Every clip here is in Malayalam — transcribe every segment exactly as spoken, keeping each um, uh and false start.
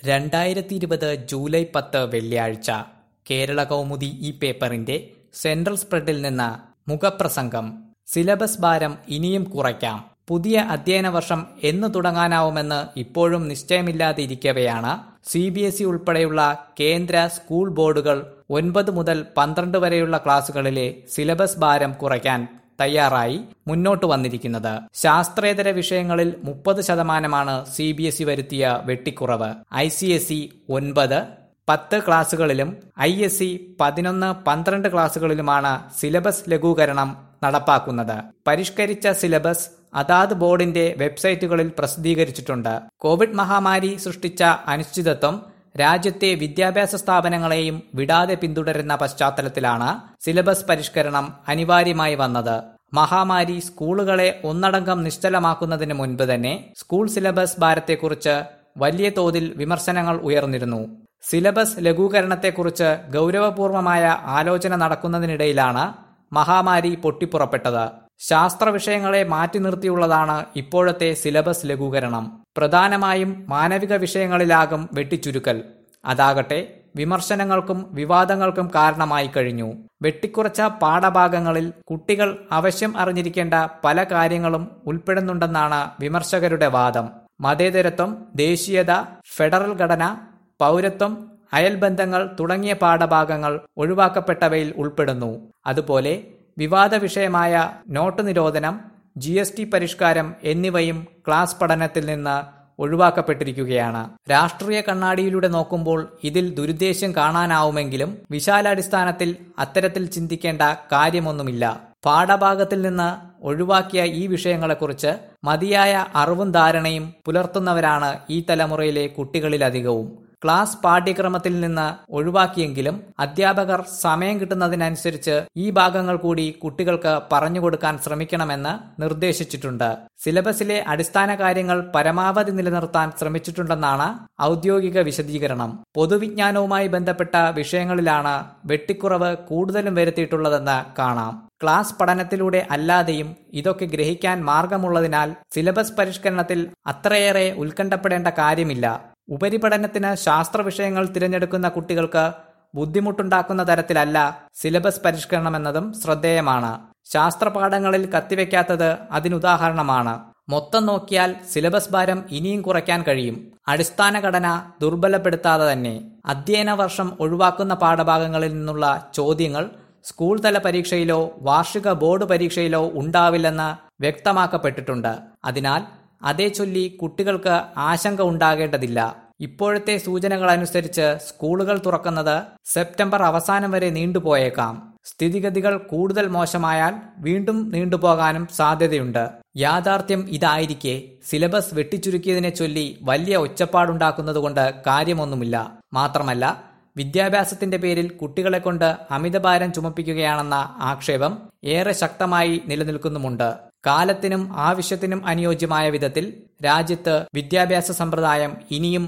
രണ്ടായിരത്തി ഇരുപത് ജൂലൈ പത്ത് വെള്ളിയാഴ്ച കേരള കൗമുദി ഈ പേപ്പറിന്റെ സെൻട്രൽ സ്പ്രെഡിൽ നിന്ന് മുഖപ്രസംഗം. സിലബസ് ഭാരം ഇനിയും കുറയ്ക്കാം. പുതിയ അധ്യയന വർഷം എന്ന് തുടങ്ങാനാവുമെന്ന് ഇപ്പോഴും നിശ്ചയമില്ലാതിരിക്കവെയാണ് സി ബി എസ് ഇ ഉൾപ്പെടെയുള്ള കേന്ദ്ര സ്കൂൾ ബോർഡുകൾ ഒൻപത് മുതൽ പന്ത്രണ്ട് വരെയുള്ള ക്ലാസുകളിലെ സിലബസ് ഭാരം കുറയ്ക്കാൻ തയ്യാറായി മുന്നോട്ട് വന്നിരിക്കുന്നത്. ശാസ്ത്രേതര വിഷയങ്ങളിൽ മുപ്പത് ശതമാനമാണ് സി ബി എസ് ഇ വരുത്തിയ വെട്ടിക്കുറവ്. ഐ സി എസ് ഇ ഒൻപത്, പത്ത് ക്ലാസുകളിലും ഐ എസ് ഇ പതിനൊന്ന്, പന്ത്രണ്ട് ക്ലാസുകളിലുമാണ് സിലബസ് ലഘൂകരണം നടപ്പാക്കുന്നത്. പരിഷ്കരിച്ച സിലബസ് അതാത് ബോർഡിന്റെ വെബ്സൈറ്റുകളിൽ പ്രസിദ്ധീകരിച്ചിട്ടുണ്ട്. കോവിഡ് മഹാമാരി സൃഷ്ടിച്ച അനിശ്ചിതത്വം രാജ്യത്തെ വിദ്യാഭ്യാസ സ്ഥാപനങ്ങളെയും വിടാതെ പിന്തുടരുന്ന പശ്ചാത്തലത്തിലാണ് സിലബസ് പരിഷ്കരണം അനിവാര്യമായി വന്നത്. മഹാമാരി സ്കൂളുകളെ ഒന്നടങ്കം നിശ്ചലമാക്കുന്നതിന് മുൻപ് തന്നെ സ്കൂൾ സിലബസ് ഭാരത്തെക്കുറിച്ച് വലിയ തോതിൽ വിമർശനങ്ങൾ ഉയർന്നിരുന്നു. സിലബസ് ലഘൂകരണത്തെക്കുറിച്ച് ഗൗരവപൂർവമായ ആലോചന നടക്കുന്നതിനിടയിലാണ് മഹാമാരി പൊട്ടിപ്പുറപ്പെട്ടത്. ശാസ്ത്ര വിഷയങ്ങളെ മാറ്റി നിർത്തിയുള്ളതാണ് ഇപ്പോഴത്തെ സിലബസ് ലഘൂകരണം. പ്രധാനമായും മാനവിക വിഷയങ്ങളിലാകും വെട്ടിച്ചുരുക്കൽ. അതാകട്ടെ വിമർശനങ്ങൾക്കും വിവാദങ്ങൾക്കും കാരണമായി കഴിഞ്ഞു. വെട്ടിക്കുറച്ച പാഠഭാഗങ്ങളിൽ കുട്ടികൾ അവശ്യം അറിഞ്ഞിരിക്കേണ്ട പല കാര്യങ്ങളും ഉൾപ്പെടുന്നുണ്ടെന്നാണ് വിമർശകരുടെ വാദം. മതേതരത്വം, ദേശീയത, ഫെഡറൽ ഘടന, പൗരത്വം, അയൽബന്ധങ്ങൾ തുടങ്ങിയ പാഠഭാഗങ്ങൾ ഒഴിവാക്കപ്പെട്ടവയിൽ ഉൾപ്പെടുന്നു. അതുപോലെ വിവാദ വിഷയമായ നോട്ട് നിരോധനം, ജി എസ് ടി പരിഷ്കാരം എന്നിവയും ക്ലാസ് പഠനത്തിൽ നിന്ന് ഒഴിവാക്കപ്പെട്ടിരിക്കുകയാണ്. രാഷ്ട്രീയ കണ്ണാടിയിലൂടെ നോക്കുമ്പോൾ ഇതിൽ ദുരുദ്ദേശ്യം കാണാനാവുമെങ്കിലും വിശാലാടിസ്ഥാനത്തിൽ അത്തരത്തിൽ ചിന്തിക്കേണ്ട കാര്യമൊന്നുമില്ല. പാഠഭാഗത്തിൽ നിന്ന് ഒഴിവാക്കിയ ഈ വിഷയങ്ങളെക്കുറിച്ച് മതിയായ അറിവും ധാരണയും പുലർത്തുന്നവരാണ് ഈ തലമുറയിലെ കുട്ടികളിലധികവും. ക്ലാസ് പാഠ്യക്രമത്തിൽ നിന്ന് ഒഴിവാക്കിയെങ്കിലും അധ്യാപകർ സമയം കിട്ടുന്നതിനനുസരിച്ച് ഈ ഭാഗങ്ങൾ കൂടി കുട്ടികൾക്ക് പറഞ്ഞുകൊടുക്കാൻ ശ്രമിക്കണമെന്ന് നിർദ്ദേശിച്ചിട്ടുണ്ട്. സിലബസിലെ അടിസ്ഥാന കാര്യങ്ങൾ പരമാവധി നിലനിർത്താൻ ശ്രമിച്ചിട്ടുണ്ടെന്നാണ് ഔദ്യോഗിക വിശദീകരണം. പൊതുവിജ്ഞാനവുമായി ബന്ധപ്പെട്ട വിഷയങ്ങളിലാണ് വെട്ടിക്കുറവ് കൂടുതലും വരുത്തിയിട്ടുള്ളതെന്ന് കാണാം. ക്ലാസ് പഠനത്തിലൂടെ അല്ലാതെയും ഇതൊക്കെ ഗ്രഹിക്കാൻ മാർഗമുള്ളതിനാൽ സിലബസ് പരിഷ്കരണത്തിൽ അത്രയേറെ ഉത്കണ്ഠപ്പെടേണ്ട കാര്യമില്ല. ഉപരിപഠനത്തിന് ശാസ്ത്ര വിഷയങ്ങൾ തിരഞ്ഞെടുക്കുന്ന കുട്ടികൾക്ക് ബുദ്ധിമുട്ടുണ്ടാക്കുന്ന തരത്തിലല്ല സിലബസ് പരിഷ്കരണമെന്നതും ശ്രദ്ധേയമാണ്. ശാസ്ത്രപാഠങ്ങളിൽ കത്തിവെക്കാത്തത് അതിനുദാഹരണമാണ്. മൊത്തം നോക്കിയാൽ സിലബസ് ഭാരം ഇനിയും കുറയ്ക്കാൻ കഴിയും. അടിസ്ഥാന ഘടന ദുർബലപ്പെടുത്താതെ തന്നെ. അധ്യയന വർഷം ഒഴിവാക്കുന്ന പാഠഭാഗങ്ങളിൽ നിന്നുള്ള ചോദ്യങ്ങൾ സ്കൂൾ തല പരീക്ഷയിലോ വാർഷിക ബോർഡ് പരീക്ഷയിലോ ഉണ്ടാവില്ലെന്ന് വ്യക്തമാക്കപ്പെട്ടിട്ടുണ്ട്. അതിനാൽ അതേ ചൊല്ലി കുട്ടികൾക്ക് ആശങ്ക ഉണ്ടാകേണ്ടതില്ല. ഇപ്പോഴത്തെ സൂചനകളനുസരിച്ച് സ്കൂളുകൾ തുറക്കുന്നത് സെപ്റ്റംബർ അവസാനം വരെ നീണ്ടുപോയേക്കാം. സ്ഥിതിഗതികൾ കൂടുതൽ മോശമായാൽ വീണ്ടും നീണ്ടുപോകാനും സാധ്യതയുണ്ട്. യാഥാർത്ഥ്യം ഇതായിരിക്കെ സിലബസ് വെട്ടിച്ചുരുക്കിയതിനെ ചൊല്ലി വലിയ ഒച്ചപ്പാടുണ്ടാക്കുന്നതുകൊണ്ട് കാര്യമൊന്നുമില്ല. മാത്രമല്ല, വിദ്യാഭ്യാസത്തിന്റെ പേരിൽ കുട്ടികളെ കൊണ്ട് അമിതഭാരം ചുമപ്പിക്കുകയാണെന്ന ആക്ഷേപം ഏറെ ശക്തമായി നിലനിൽക്കുന്നുമുണ്ട്. കാലത്തിനും ആവശ്യത്തിനും അനുയോജ്യമായ വിധത്തിൽ രാജ്യത്ത് വിദ്യാഭ്യാസ സമ്പ്രദായം ഇനിയും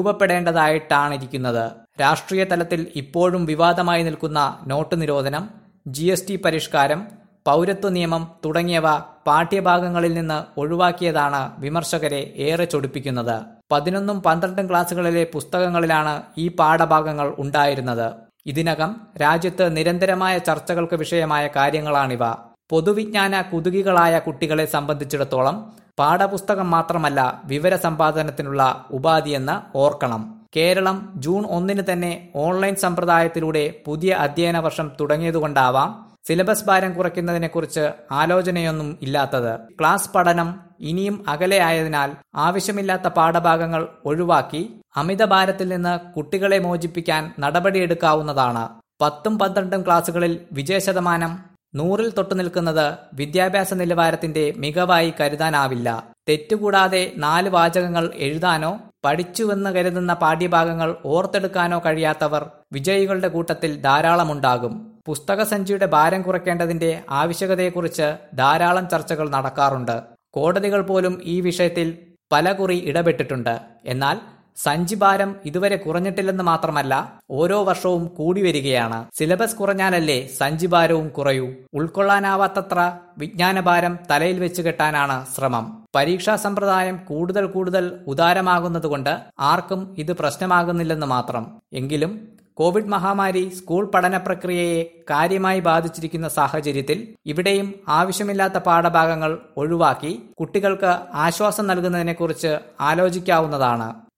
രൂപപ്പെടേണ്ടതായിട്ടാണിരിക്കുന്നത്. രാഷ്ട്രീയ തലത്തിൽ ഇപ്പോഴും വിവാദമായി നിൽക്കുന്ന നോട്ട് നിരോധനം, ജി എസ് ടി പരിഷ്കാരം, പൗരത്വ നിയമം തുടങ്ങിയവ പാഠ്യഭാഗങ്ങളിൽ നിന്ന് ഒഴിവാക്കിയതാണ് വിമർശകരെ ഏറെ ചൊടിപ്പിക്കുന്നത്. പതിനൊന്നും പന്ത്രണ്ടും ക്ലാസുകളിലെ പുസ്തകങ്ങളിലാണ് ഈ പാഠഭാഗങ്ങൾ ഉണ്ടായിരുന്നത്. ഇതിനകം രാജ്യത്ത് നിരന്തരമായ ചർച്ചകൾക്ക് വിഷയമായ കാര്യങ്ങളാണിവ. പൊതുവിജ്ഞാന കുതുകികളായ കുട്ടികളെ സംബന്ധിച്ചിടത്തോളം പാഠപുസ്തകം മാത്രമല്ല വിവര സമ്പാദനത്തിനുള്ള ഉപാധിയെന്ന് ഓർക്കണം. കേരളം ജൂൺ ഒന്നിന് തന്നെ ഓൺലൈൻ സമ്പ്രദായത്തിലൂടെ പുതിയ അധ്യയന വർഷം തുടങ്ങിയതുകൊണ്ടാവാം സിലബസ് ഭാരം കുറയ്ക്കുന്നതിനെക്കുറിച്ച് ആലോചനയൊന്നും ഇല്ലാത്തത്. ക്ലാസ് പഠനം ഇനിയും അകലെയായതിനാൽ ആവശ്യമില്ലാത്ത പാഠഭാഗങ്ങൾ ഒഴിവാക്കി അമിതഭാരത്തിൽ നിന്ന് കുട്ടികളെ മോചിപ്പിക്കാൻ നടപടിയെടുക്കാവുന്നതാണ്. പത്തും പന്ത്രണ്ടും ക്ലാസുകളിൽ വിജയശതമാനം നൂറിൽ തൊട്ടു നിൽക്കുന്നത് വിദ്യാഭ്യാസ നിലവാരത്തിന്റെ മികവായി കരുതാനാവില്ല. തെറ്റുകൂടാതെ നാല് വാചകങ്ങൾ എഴുതാനോ പഠിച്ചുവെന്ന് കരുതുന്ന പാഠ്യഭാഗങ്ങൾ ഓർത്തെടുക്കാനോ കഴിയാത്തവർ വിജയികളുടെ കൂട്ടത്തിൽ ധാരാളമുണ്ടാകും. പുസ്തകസഞ്ചിയുടെ ഭാരം കുറയ്ക്കേണ്ടതിന്റെ ആവശ്യകതയെക്കുറിച്ച് ധാരാളം ചർച്ചകൾ നടക്കാറുണ്ട്. കോടതികൾ പോലും ഈ വിഷയത്തിൽ പലകുറി ഇടപെട്ടിട്ടുണ്ട്. എന്നാൽ സഞ്ചിഭാരം ഇതുവരെ കുറഞ്ഞിട്ടില്ലെന്ന് മാത്രമല്ല ഓരോ വർഷവും കൂടി വരികയാണ്. സിലബസ് കുറഞ്ഞാലല്ലേ സഞ്ചിഭാരവും കുറയൂ. ഉൾക്കൊള്ളാനാവാത്തത്ര വിജ്ഞാനഭാരം തലയിൽ വെച്ച് കെട്ടാനാണ് ശ്രമം. പരീക്ഷാ സമ്പ്രദായം കൂടുതൽ കൂടുതൽ ഉദാരമാകുന്നതുകൊണ്ട് ആർക്കും ഇത് പ്രശ്നമാകുന്നില്ലെന്ന് മാത്രം. എങ്കിലും കോവിഡ് മഹാമാരി സ്കൂൾ പഠന പ്രക്രിയയെ കാര്യമായി ബാധിച്ചിരിക്കുന്ന സാഹചര്യത്തിൽ ഇവിടെയും ആവശ്യമില്ലാത്ത പാഠഭാഗങ്ങൾ ഒഴിവാക്കി കുട്ടികൾക്ക് ആശ്വാസം നൽകുന്നതിനെക്കുറിച്ച് ആലോചിക്കാവുന്നതാണ്.